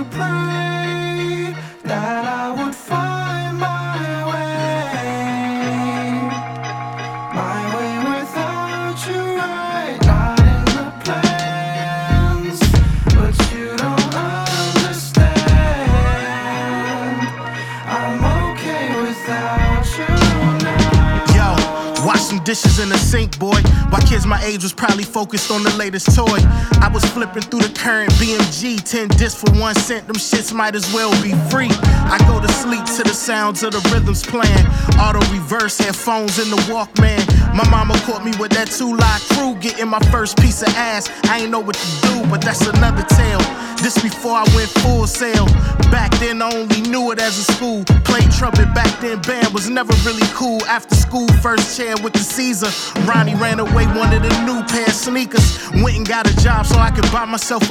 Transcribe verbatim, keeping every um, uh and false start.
pray that I would find my way, my way without you right, not in the plans, but you don't understand. I'm okay without you now. Yo, wash some dishes in the sink, boy. While kids my age was probably focused on the latest toy. I was flipping through the current B M G, ten discs for one cent. Them shits might as well be free. I go to sleep to the sounds of the rhythms playing. Auto reverse, headphones in the Walkman. My mama caught me with that two-lie crew, getting my first piece of ass. I ain't know what to do, but that's another tale. This before I went full sail. Back then I only knew it as a school. Played trumpet back then, band was never really cool. After school, first chair with the Caesar. Ronnie ran away, wanted a new pair of sneakers. Went and got a job so I could buy myself a